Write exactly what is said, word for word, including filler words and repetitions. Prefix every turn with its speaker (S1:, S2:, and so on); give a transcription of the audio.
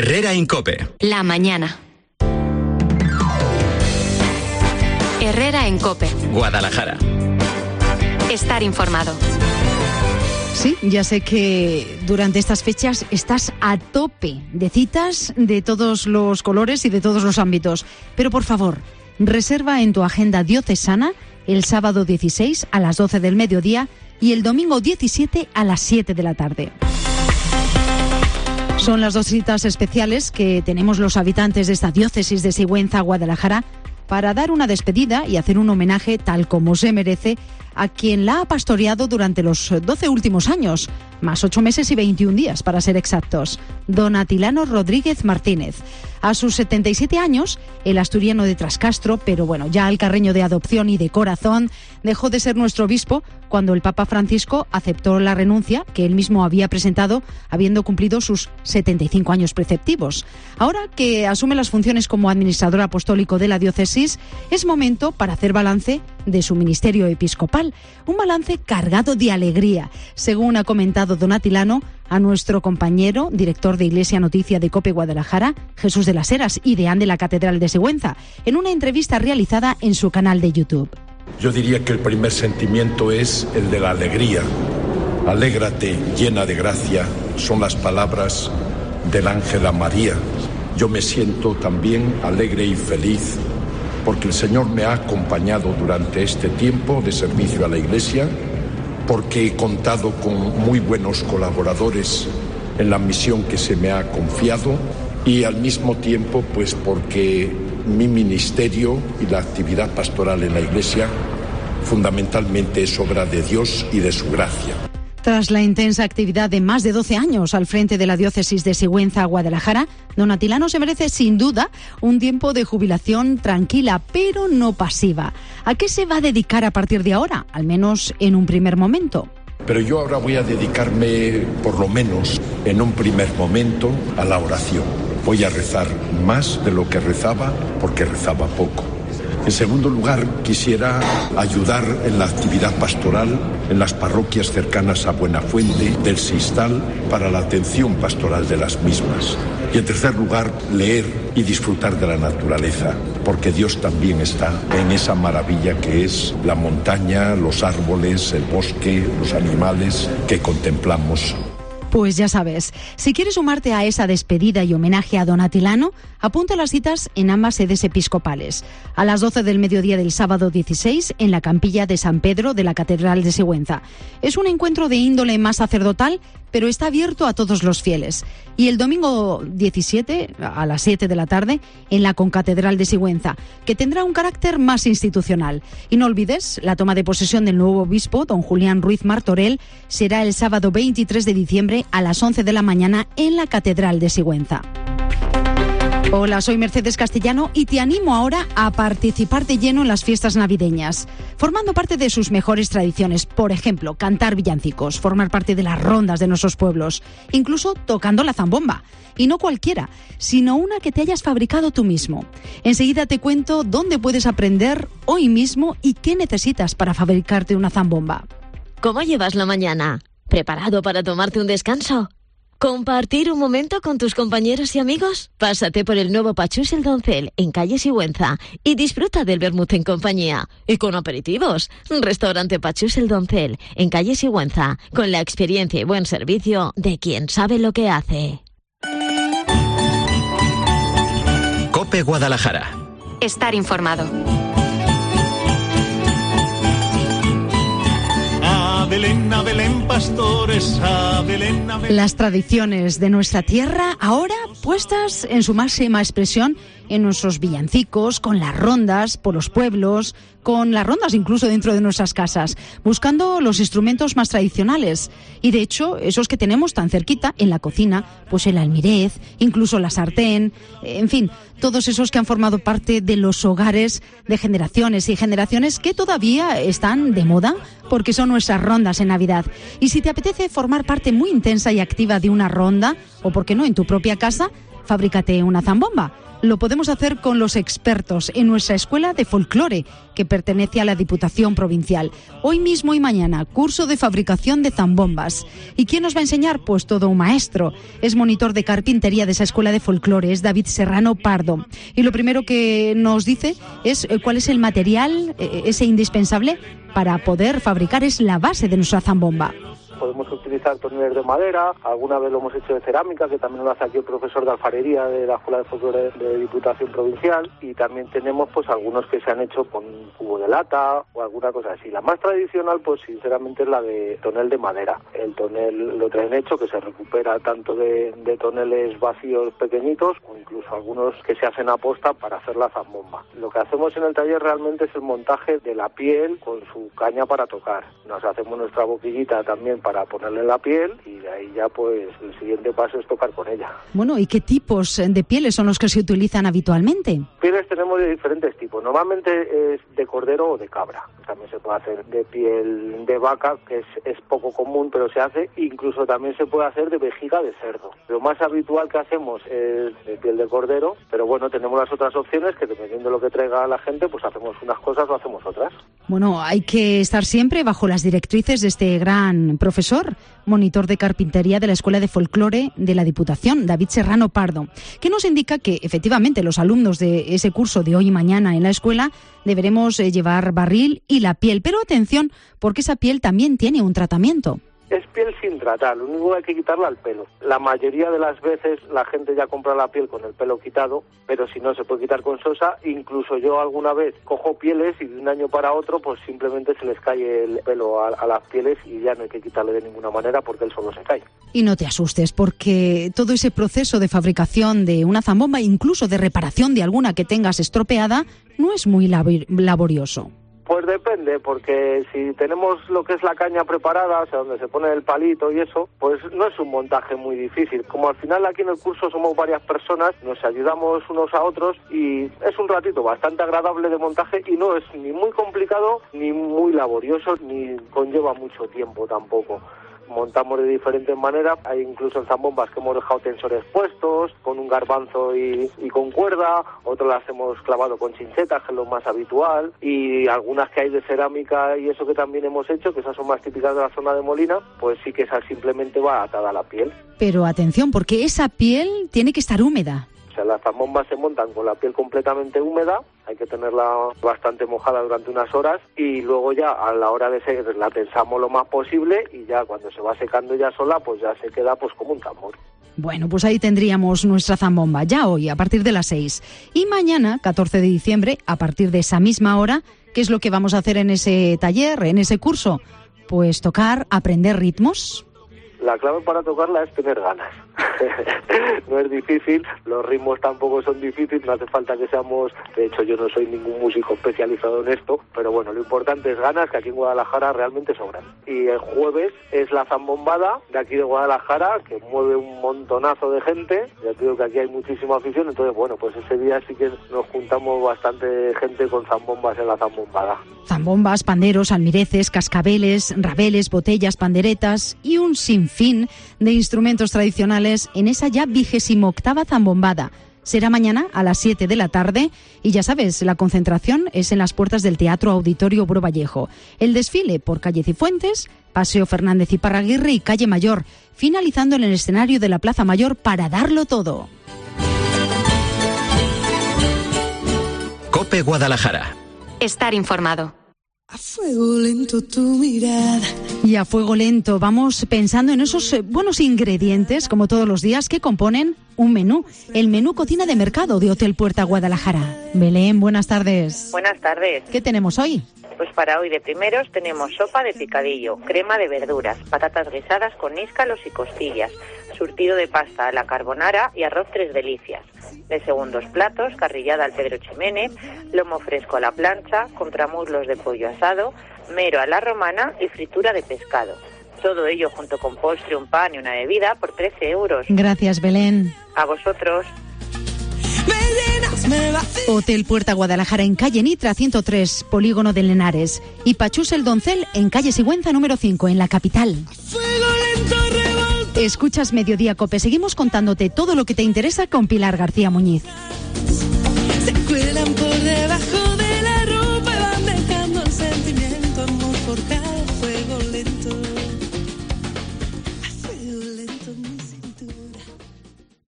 S1: Herrera en COPE.
S2: La mañana. Herrera en COPE.
S1: Guadalajara.
S2: Estar informado.
S3: Sí, ya sé que durante estas fechas estás a tope de citas de todos los colores y de todos los ámbitos. Pero por favor, reserva en tu agenda diocesana el sábado dieciséis a las doce del mediodía y el domingo diecisiete a las siete de la tarde. Son las dos citas especiales que tenemos los habitantes de esta diócesis de Sigüenza, Guadalajara, para dar una despedida y hacer un homenaje tal como se merece a quien la ha pastoreado durante los doce últimos años, más ocho meses y veintiún días para ser exactos, don Atilano Rodríguez Martínez. A sus setenta y siete años, el asturiano de Trascastro, pero bueno, ya alcarreño de adopción y de corazón, dejó de ser nuestro obispo cuando el Papa Francisco aceptó la renuncia que él mismo había presentado habiendo cumplido sus setenta y cinco años preceptivos. Ahora que asume las funciones como administrador apostólico de la diócesis, es momento para hacer balance de su ministerio episcopal, un balance cargado de alegría, según ha comentado don Atilano a nuestro compañero, director de Iglesia Noticia de COPE Guadalajara, Jesús de las Heras y deán de la Catedral de Sigüenza, en una entrevista realizada en su canal de YouTube.
S4: Yo diría que el primer sentimiento es el de la alegría. Alégrate, llena de gracia, son las palabras del ángel a María. Yo me siento también alegre y feliz porque el Señor me ha acompañado durante este tiempo de servicio a la Iglesia, porque he contado con muy buenos colaboradores en la misión que se me ha confiado y al mismo tiempo pues porque mi ministerio y la actividad pastoral en la Iglesia fundamentalmente es obra de Dios y de su gracia.
S3: Tras la intensa actividad de más de doce años al frente de la diócesis de Sigüenza, Guadalajara, don Atilano se merece sin duda un tiempo de jubilación tranquila, pero no pasiva. ¿A qué se va a dedicar a partir de ahora, al menos en un primer momento?
S4: Pero yo ahora voy a dedicarme, por lo menos en un primer momento, a la oración. Voy a rezar más de lo que rezaba, porque rezaba poco. En segundo lugar, quisiera ayudar en la actividad pastoral en las parroquias cercanas a Buenafuente del Sistal para la atención pastoral de las mismas. Y en tercer lugar, leer y disfrutar de la naturaleza, porque Dios también está en esa maravilla que es la montaña, los árboles, el bosque, los animales que contemplamos.
S3: Pues ya sabes, si quieres sumarte a esa despedida y homenaje a don Atilano, apunta las citas en ambas sedes episcopales. A las doce del mediodía del sábado dieciséis, en la capilla de San Pedro de la Catedral de Sigüenza. Es un encuentro de índole más sacerdotal, pero está abierto a todos los fieles. Y el domingo diecisiete, a las siete de la tarde, en la Concatedral de Sigüenza, que tendrá un carácter más institucional. Y no olvides, la toma de posesión del nuevo obispo, don Julián Ruiz Martorell, será el sábado veintitrés de diciembre a las once de la mañana en la Catedral de Sigüenza. Hola, soy Mercedes Castellano y te animo ahora a participar de lleno en las fiestas navideñas, formando parte de sus mejores tradiciones, por ejemplo, cantar villancicos, formar parte de las rondas de nuestros pueblos, incluso tocando la zambomba. Y no cualquiera, sino una que te hayas fabricado tú mismo. Enseguida te cuento dónde puedes aprender hoy mismo y qué necesitas para fabricarte una zambomba.
S5: ¿Cómo llevas la mañana? ¿Preparado para tomarte un descanso? ¿Compartir un momento con tus compañeros y amigos? Pásate por el nuevo Pachús el Doncel en calle Sigüenza y disfruta del vermut en compañía y con aperitivos. Restaurante Pachús el Doncel en calle Sigüenza, con la experiencia y buen servicio de quien sabe lo que hace.
S1: COPE Guadalajara.
S2: Estar informado.
S6: Belén, a Belén, pastores, a Belén, a Belén.
S3: Las tradiciones de nuestra tierra ahora puestas en su máxima expresión en nuestros villancicos, con las rondas por los pueblos, con las rondas incluso dentro de nuestras casas, buscando los instrumentos más tradicionales. Y de hecho, esos que tenemos tan cerquita en la cocina, pues el almirez, incluso la sartén, en fin, todos esos que han formado parte de los hogares de generaciones y generaciones que todavía están de moda porque son nuestras rondas en Navidad. Y si te apetece formar parte muy intensa y activa de una ronda, o por qué no en tu propia casa, fabrícate una zambomba. lo podemos hacer con los expertos en nuestra escuela de folclore, que pertenece a la Diputación Provincial. Hoy mismo y mañana, curso de fabricación de zambombas. ¿Y quién nos va a enseñar? Pues todo un maestro. Es monitor de carpintería de esa escuela de folclore, es David Serrano Pardo. Y lo primero que nos dice es cuál es el material, ese indispensable, para poder fabricar, es la base de nuestra zambomba.
S7: Podemos utilizar toneles de madera, alguna vez lo hemos hecho de cerámica, que también lo hace aquí el profesor de alfarería de la Escuela de Folclore de Diputación Provincial, y también tenemos pues algunos que se han hecho con cubo de lata o alguna cosa así. La más tradicional pues sinceramente es la de tonel de madera. El tonel lo traen hecho, que se recupera tanto de, de toneles vacíos pequeñitos o incluso algunos que se hacen a posta para hacer la zambomba. Lo que hacemos en el taller realmente es el montaje de la piel con su caña para tocar. Nos hacemos nuestra boquillita también para para ponerle en la piel y de ahí ya pues el siguiente paso es tocar con ella.
S3: Bueno, ¿y qué tipos de pieles son los que se utilizan habitualmente?
S7: Pieles tenemos de diferentes tipos. Normalmente es de cordero o de cabra. También se puede hacer de piel de vaca, que es, es poco común, pero se hace. Incluso también se puede hacer de vejiga de cerdo. Lo más habitual que hacemos es de piel de cordero, pero bueno, tenemos las otras opciones que dependiendo de lo que traiga la gente, pues hacemos unas cosas o hacemos otras.
S3: Bueno, hay que estar siempre bajo las directrices de este gran profesor, monitor de carpintería de la Escuela de Folclore de la Diputación, David Serrano Pardo, que nos indica que efectivamente los alumnos de ese curso de hoy y mañana en la escuela deberemos llevar barril y la piel, pero atención, porque esa piel también tiene un tratamiento.
S7: Es piel sin tratar, lo único que hay que quitarla al pelo. La mayoría de las veces la gente ya compra la piel con el pelo quitado, pero si no se puede quitar con sosa. Incluso yo alguna vez cojo pieles y de un año para otro pues simplemente se les cae el pelo a, a las pieles y ya no hay que quitarle de ninguna manera porque él solo se cae.
S3: Y no te asustes, porque todo ese proceso de fabricación de una zambomba, incluso de reparación de alguna que tengas estropeada, no es muy labor- laborioso.
S7: Pues depende, porque si tenemos lo que es la caña preparada, o sea, donde se pone el palito y eso, pues no es un montaje muy difícil. Como al final aquí en el curso somos varias personas, nos ayudamos unos a otros y es un ratito bastante agradable de montaje y no es ni muy complicado, ni muy laborioso, ni conlleva mucho tiempo tampoco. Montamos de diferentes maneras, hay incluso en zambombas que hemos dejado tensores puestos, con un garbanzo y, y con cuerda, otras las hemos clavado con chinchetas, que es lo más habitual, y algunas que hay de cerámica y eso que también hemos hecho, que esas son más típicas de la zona de Molina, pues sí que esa simplemente va atada a la piel.
S3: Pero atención, porque esa piel tiene que estar húmeda.
S7: O sea, las zambombas se montan con la piel completamente húmeda, hay que tenerla bastante mojada durante unas horas y luego ya a la hora de secar la tensamos lo más posible y ya cuando se va secando ya sola, pues ya se queda pues como un tambor.
S3: Bueno, pues ahí tendríamos nuestra zambomba, ya hoy, a partir de las seis. Y mañana, catorce de diciembre, a partir de esa misma hora, ¿qué es lo que vamos a hacer en ese taller, en ese curso? Pues tocar, aprender ritmos.
S7: La clave para tocarla es tener ganas. No es difícil, los ritmos tampoco son difíciles, no hace falta que seamos... De hecho, yo no soy ningún músico especializado en esto, pero bueno, lo importante es ganas, que aquí en Guadalajara realmente sobran. Y el jueves es la zambombada de aquí de Guadalajara, que mueve un montonazo de gente. Ya te digo que aquí hay muchísima afición, entonces bueno, pues ese día sí que nos juntamos bastante gente con zambombas en la zambombada.
S3: Zambombas, panderos, almireces, cascabeles, rabeles, botellas, panderetas y un sinfín de instrumentos tradicionales en esa ya vigésimo octava zambombada. Será mañana a las siete de la tarde y ya sabes, la concentración es en las puertas del Teatro Auditorio Bro Vallejo. El desfile por calle Cifuentes, Paseo Fernández y Parraguirre y Calle Mayor, finalizando en el escenario de la Plaza Mayor para darlo todo.
S1: COPE Guadalajara.
S2: Estar informado.
S8: A fuego lento tu mirada.
S3: Y a fuego lento vamos pensando en esos buenos ingredientes, como todos los días, que componen un menú. El menú cocina de mercado de Hotel Puerta Guadalajara. Belén, buenas tardes.
S9: Buenas tardes.
S3: ¿Qué tenemos hoy?
S9: Pues para hoy de primeros tenemos sopa de picadillo, crema de verduras, patatas guisadas con níscalos y costillas, surtido de pasta a la carbonara y arroz tres delicias. De segundos platos, carrillada al Pedro Ximénez, lomo fresco a la plancha, contramuslos de pollo asado, mero a la romana y fritura de pescado. Todo ello junto con postre, un pan y una bebida por trece euros.
S3: Gracias, Belén.
S9: A vosotros.
S3: Hotel Puerta Guadalajara en calle Nitra ciento tres, Polígono de Lenares. Y Pachús el Doncel en calle Sigüenza número cinco, en la capital. Escuchas Mediodía Cope. Seguimos contándote todo lo que te interesa con Pilar García Muñiz.